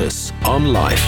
Lucas on Life.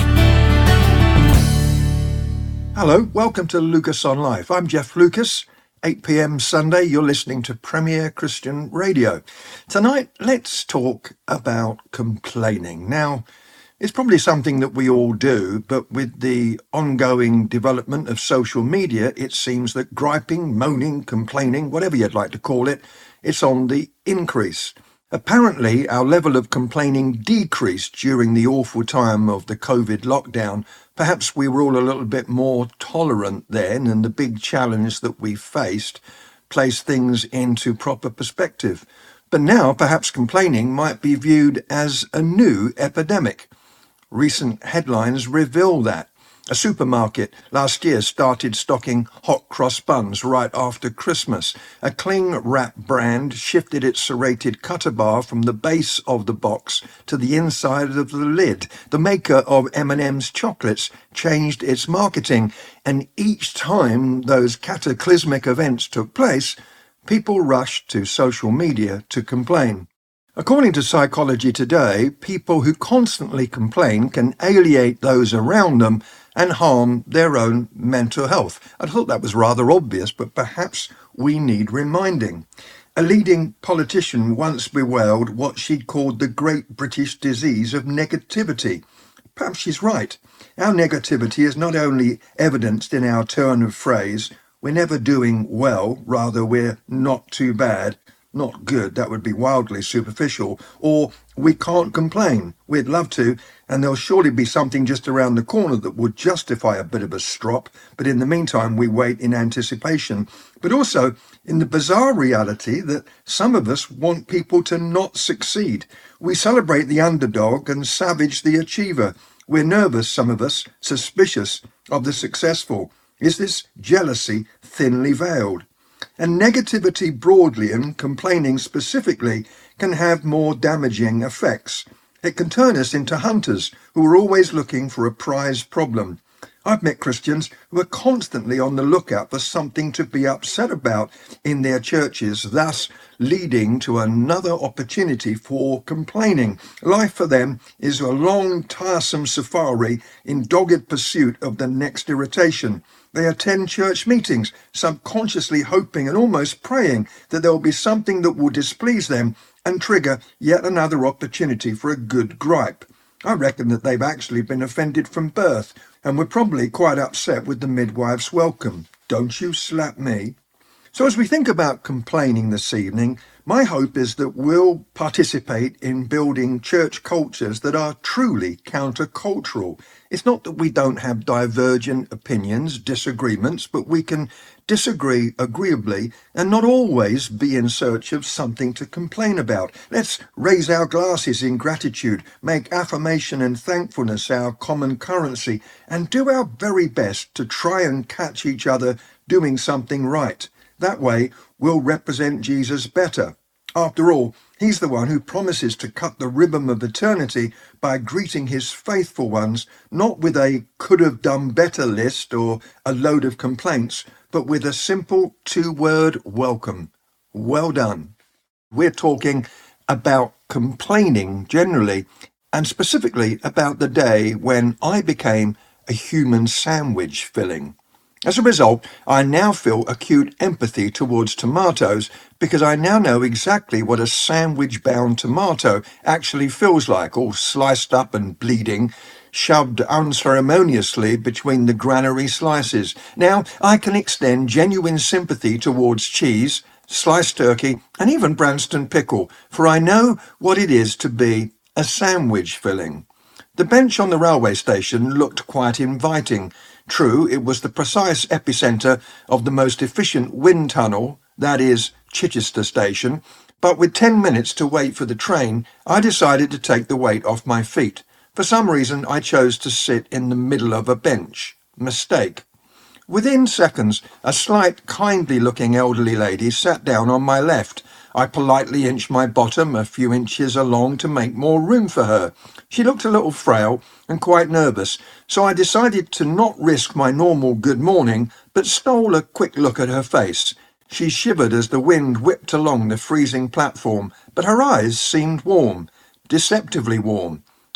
Hello, welcome to Lucas on Life. I'm Jeff Lucas. 8 p.m. Sunday, you're listening to Premier Christian Radio. Tonight, let's talk about complaining. Now, it's probably something that we all do, but with the ongoing development of social media, it seems that griping, moaning, complaining, whatever you'd like to call it, it's on the increase. Apparently, our level of complaining decreased during the awful time of the COVID lockdown. Perhaps we were all a little bit more tolerant then, and the big challenge that we faced placed things into proper perspective. But now, perhaps complaining might be viewed as a new epidemic. Recent headlines reveal that. A supermarket last year started stocking hot cross buns right after Christmas. A cling wrap brand shifted its serrated cutter bar from the base of the box to the inside of the lid. The maker of M&M's chocolates changed its marketing, and each time those cataclysmic events took place, people rushed to social media to complain. According to Psychology Today, people who constantly complain can alienate those around them and harm their own mental health. I thought that was rather obvious, but perhaps we need reminding. A leading politician once bewailed what she called the great British disease of negativity. Perhaps she's right. Our negativity is not only evidenced in our turn of phrase, we're never doing well, rather we're not too bad, not good, that would be wildly superficial, or we can't complain, we'd love to, and there'll surely be something just around the corner that would justify a bit of a strop, but in the meantime we wait in anticipation. But also in the bizarre reality that some of us want people to not succeed. We celebrate the underdog and savage the achiever. We're nervous, some of us, suspicious of the successful. Is this jealousy thinly veiled? And negativity broadly and complaining specifically can have more damaging effects. It can turn us into hunters who are always looking for a prized problem. I've met Christians who are constantly on the lookout for something to be upset about in their churches, thus leading to another opportunity for complaining. Life for them is a long, tiresome safari in dogged pursuit of the next irritation. They attend church meetings, subconsciously hoping and almost praying that there will be something that will displease them and trigger yet another opportunity for a good gripe. I reckon that they've actually been offended from birth and were probably quite upset with the midwife's welcome. Don't you slap me. So as we think about complaining this evening, my hope is that we'll participate in building church cultures that are truly countercultural. It's not that we don't have divergent opinions, disagreements, but we can disagree agreeably and not always be in search of something to complain about. Let's raise our glasses in gratitude, make affirmation and thankfulness our common currency, and do our very best to try and catch each other doing something right. That way, we'll represent Jesus better. After all, he's the one who promises to cut the ribbon of eternity by greeting his faithful ones, not with a could have done better list or a load of complaints, but with a simple two-word welcome. Well done. We're talking about complaining generally, and specifically about the day when I became a human sandwich filling. As a result, I now feel acute empathy towards tomatoes because I now know exactly what a sandwich-bound tomato actually feels like, all sliced up and bleeding, shoved unceremoniously between the granary slices. Now I can extend genuine sympathy towards cheese, sliced turkey, and even Branston pickle, for I know what it is to be a sandwich filling. The bench on the railway station looked quite inviting. True, it was the precise epicentre of the most efficient wind tunnel, that is, Chichester Station, but with 10 minutes to wait for the train, I decided to take the weight off my feet. For some reason, I chose to sit in the middle of a bench. Mistake. Within seconds, a slight, kindly-looking elderly lady sat down on my left. I politely inched my bottom a few inches along to make more room for her. She looked a little frail and quite nervous, so I decided to not risk my normal good morning, but stole a quick look at her face. She shivered as the wind whipped along the freezing platform, but her eyes seemed warm, deceptively warm.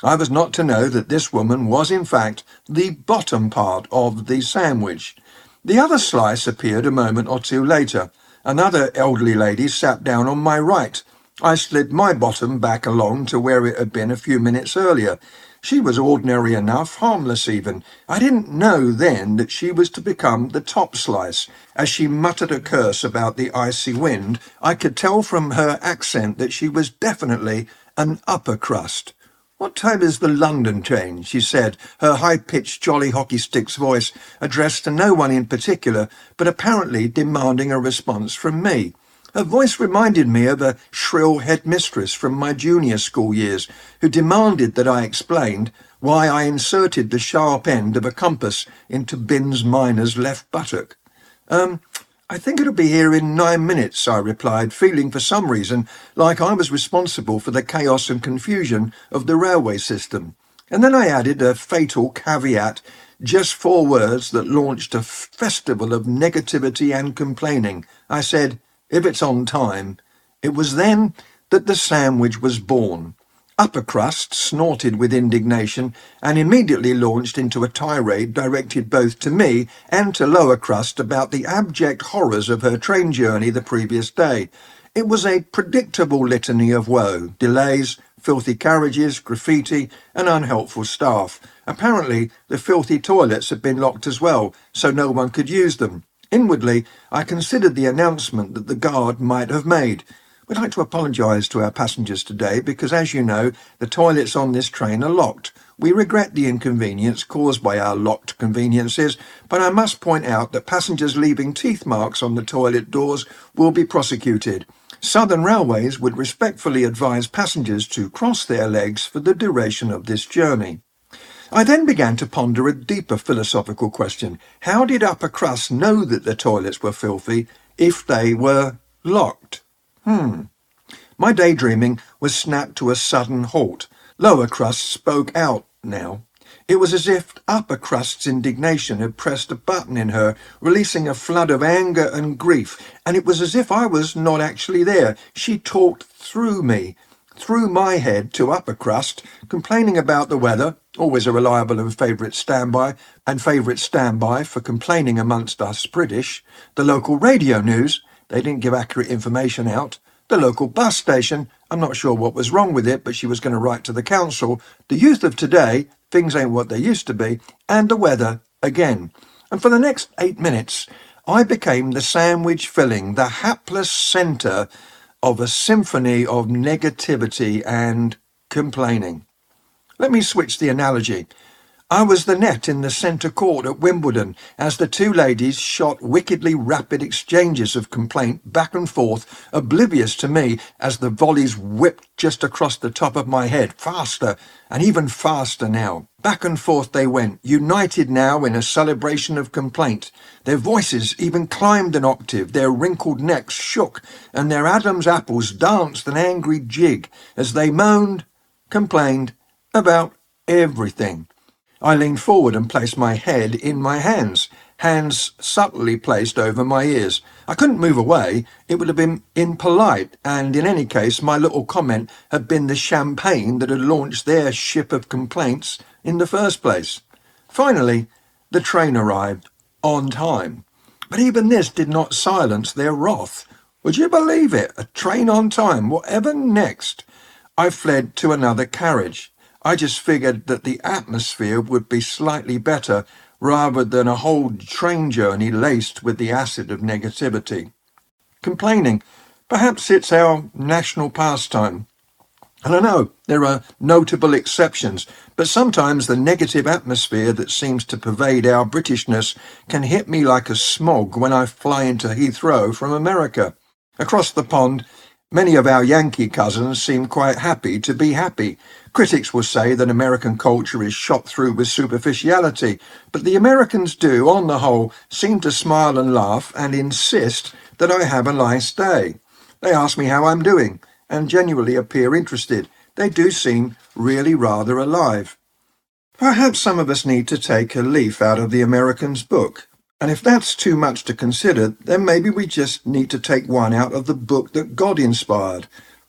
I was not to know that this woman was in fact the bottom part of the sandwich. The other slice appeared a moment or two later. Another elderly lady sat down on my right. I slid my bottom back along to where it had been a few minutes earlier. She was ordinary enough, harmless even. I didn't know then that she was to become the top slice. As she muttered a curse about the icy wind, I could tell from her accent that she was definitely an upper crust. "What time is the London train?" she said, her high-pitched Jolly Hockey Sticks voice addressed to no one in particular, but apparently demanding a response from me. Her voice reminded me of a shrill headmistress from my junior school years, who demanded that I explained why I inserted the sharp end of a compass into Binns minor's left buttock. "I think it'll be here in 9 minutes," I replied, feeling for some reason like I was responsible for the chaos and confusion of the railway system. And then I added a fatal caveat, just 4 words that launched a festival of negativity and complaining. I said, "If it's on time." It was then that the sandwich was born. Upper crust snorted with indignation and immediately launched into a tirade directed both to me and to lower crust about the abject horrors of her train journey the previous day. It was a predictable litany of woe: delays, filthy carriages, graffiti, and unhelpful staff. Apparently, the filthy toilets had been locked as well, so no one could use them. Inwardly, I considered the announcement that the guard might have made. "We'd like to apologise to our passengers today because, as you know, the toilets on this train are locked. We regret the inconvenience caused by our locked conveniences, but I must point out that passengers leaving teeth marks on the toilet doors will be prosecuted. Southern Railways would respectfully advise passengers to cross their legs for the duration of this journey." I then began to ponder a deeper philosophical question. How did upper crust know that the toilets were filthy if they were locked? My daydreaming was snapped to a sudden halt. Lower crust spoke out now. It was as if upper crust's indignation had pressed a button in her, releasing a flood of anger and grief, and it was as if I was not actually there. She talked through me, through my head to upper crust, complaining about the weather, always a reliable and favourite standby for complaining amongst us British, the local radio news, they didn't give accurate information out, the local bus station, I'm not sure what was wrong with it, but she was going to write to the council, the youth of today, things ain't what they used to be, and the weather again. And for the next 8 minutes, I became the sandwich filling, the hapless centre of a symphony of negativity and complaining. Let me switch the analogy. I was the net in the centre court at Wimbledon as the 2 ladies shot wickedly rapid exchanges of complaint back and forth, oblivious to me as the volleys whipped just across the top of my head, faster and even faster now. Back and forth they went, united now in a celebration of complaint. Their voices even climbed an octave, their wrinkled necks shook, and their Adam's apples danced an angry jig as they moaned, complained about everything. I leaned forward and placed my head in my hands, hands subtly placed over my ears. I couldn't move away. It would have been impolite, and in any case my little comment had been the champagne that had launched their ship of complaints in the first place. Finally, the train arrived, on time. But even this did not silence their wrath. Would you believe it? A train on time. Whatever next? I fled to another carriage. I just figured that the atmosphere would be slightly better rather than a whole train journey laced with the acid of negativity. Complaining. Perhaps it's our national pastime. And I know there are notable exceptions, but sometimes the negative atmosphere that seems to pervade our Britishness can hit me like a smog when I fly into Heathrow from America. Across the pond, many of our Yankee cousins seem quite happy to be happy. Critics will say that American culture is shot through with superficiality, but the Americans do, on the whole, seem to smile and laugh and insist that I have a nice day. They ask me how I'm doing and genuinely appear interested. They do seem really rather alive. Perhaps some of us need to take a leaf out of the American's book. And if that's too much to consider, then maybe we just need to take one out of the book that God inspired.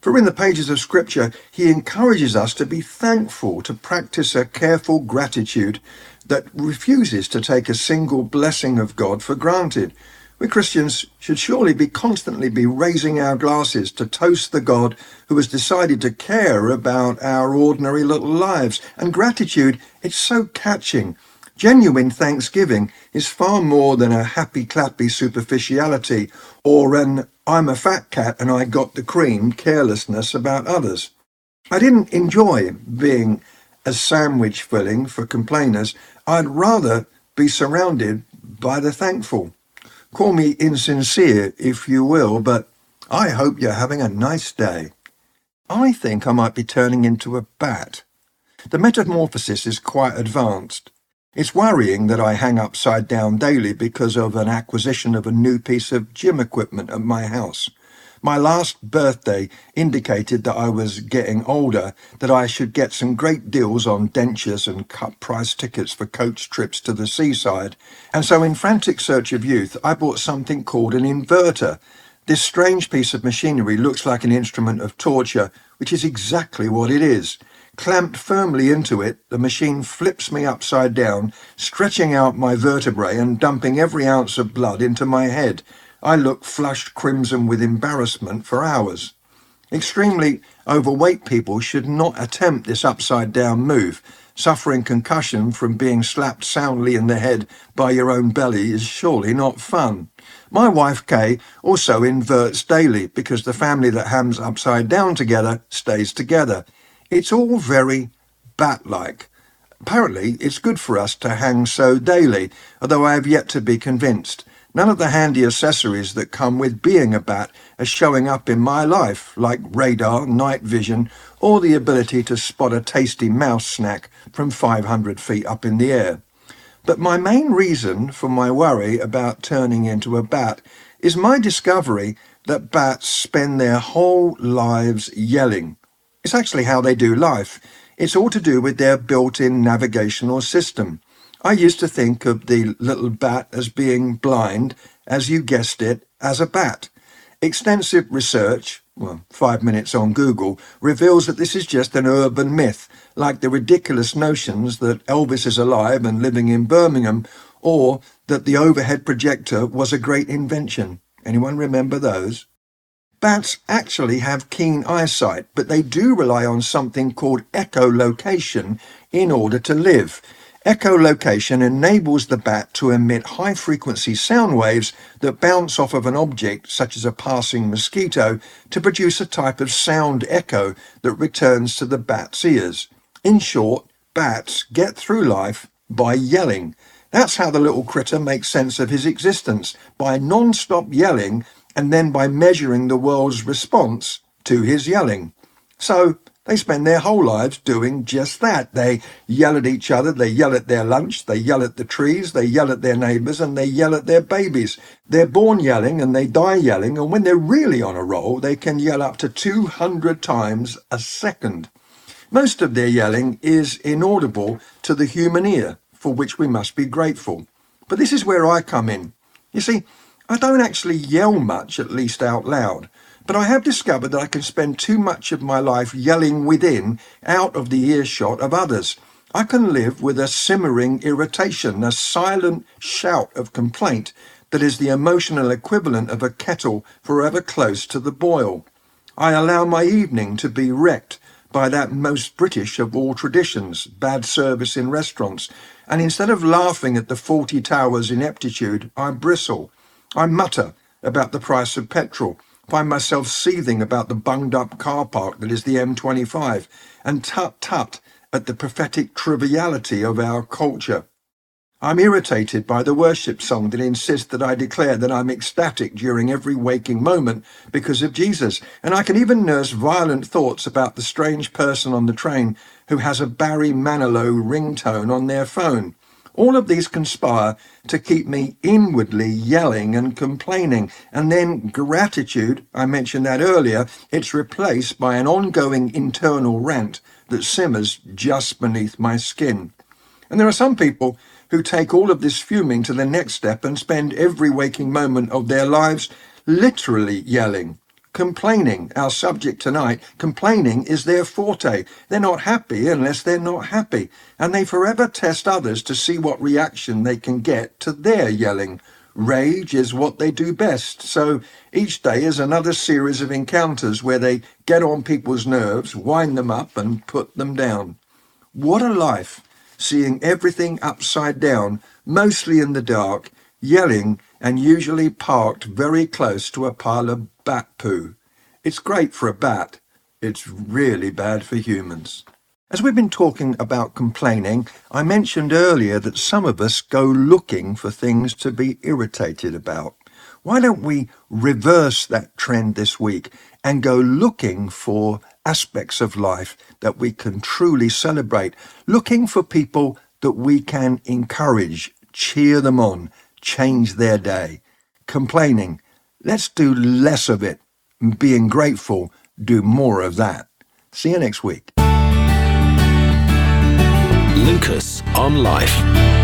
For in the pages of Scripture, he encourages us to be thankful, to practice a careful gratitude that refuses to take a single blessing of God for granted. We Christians should surely constantly be raising our glasses to toast the God who has decided to care about our ordinary little lives. And gratitude, it's so catching. Genuine thanksgiving is far more than a happy-clappy superficiality or an "I'm a fat cat and I got the cream" carelessness about others. I didn't enjoy being a sandwich filling for complainers. I'd rather be surrounded by the thankful. Call me insincere if you will, but I hope you're having a nice day. I think I might be turning into a bat. The metamorphosis is quite advanced. It's worrying that I hang upside down daily because of an acquisition of a new piece of gym equipment at my house. My last birthday indicated that I was getting older, that I should get some great deals on dentures and cut-price tickets for coach trips to the seaside, and so in frantic search of youth, I bought something called an inverter. This strange piece of machinery looks like an instrument of torture, which is exactly what it is. Clamped firmly into it, the machine flips me upside down, stretching out my vertebrae and dumping every ounce of blood into my head. I look flushed crimson with embarrassment for hours. Extremely overweight people should not attempt this upside-down move. Suffering concussion from being slapped soundly in the head by your own belly is surely not fun. My wife Kay also inverts daily because the family that hangs upside down together stays together. It's all very bat-like. Apparently, it's good for us to hang so daily, although I have yet to be convinced. None of the handy accessories that come with being a bat are showing up in my life, like radar, night vision, or the ability to spot a tasty mouse snack from 500 feet up in the air. But my main reason for my worry about turning into a bat is my discovery that bats spend their whole lives yelling. It's actually how they do life. It's all to do with their built-in navigational system. I used to think of the little bat as being blind, as you guessed it, as a bat. Extensive research, 5 minutes on Google, reveals that this is just an urban myth, like the ridiculous notions that Elvis is alive and living in Birmingham, or that the overhead projector was a great invention. Anyone remember those? Bats actually have keen eyesight, but they do rely on something called echolocation in order to live. Echolocation enables the bat to emit high-frequency sound waves that bounce off of an object, such as a passing mosquito, to produce a type of sound echo that returns to the bat's ears. In short, bats get through life by yelling. That's how the little critter makes sense of his existence, by non-stop yelling and then by measuring the world's response to his yelling. So they spend their whole lives doing just that. They yell at each other, they yell at their lunch, they yell at the trees, they yell at their neighbours, and they yell at their babies. They're born yelling and they die yelling, and when they're really on a roll, they can yell up to 200 times a second. Most of their yelling is inaudible to the human ear, for which we must be grateful. But this is where I come in. You see, I don't actually yell much, at least out loud, but I have discovered that I can spend too much of my life yelling within, out of the earshot of others. I can live with a simmering irritation, a silent shout of complaint that is the emotional equivalent of a kettle forever close to the boil. I allow my evening to be wrecked by that most British of all traditions, bad service in restaurants, and instead of laughing at the 40 Towers ineptitude, I bristle. I mutter about the price of petrol, find myself seething about the bunged-up car park that is the M25, and tut-tut at the pathetic triviality of our culture. I'm irritated by the worship song that insists that I declare that I'm ecstatic during every waking moment because of Jesus, and I can even nurse violent thoughts about the strange person on the train who has a Barry Manilow ringtone on their phone. All of these conspire to keep me inwardly yelling and complaining. And then gratitude, I mentioned that earlier, it's replaced by an ongoing internal rant that simmers just beneath my skin. And there are some people who take all of this fuming to the next step and spend every waking moment of their lives literally yelling. Complaining, our subject tonight, complaining is their forte. They're not happy unless they're not happy, and they forever test others to see what reaction they can get to their yelling. Rage is what they do best, so each day is another series of encounters where they get on people's nerves, wind them up and put them down. What a life, seeing everything upside down, mostly in the dark, yelling and usually parked very close to a pile of bat poo. It's great for a bat. It's really bad for humans. As we've been talking about complaining, I mentioned earlier that some of us go looking for things to be irritated about. Why don't we reverse that trend this week and go looking for aspects of life that we can truly celebrate, looking for people that we can encourage, cheer them on, change their day. Complaining, let's do less of it. Being grateful, do more of that. See you next week. Lucas on Life.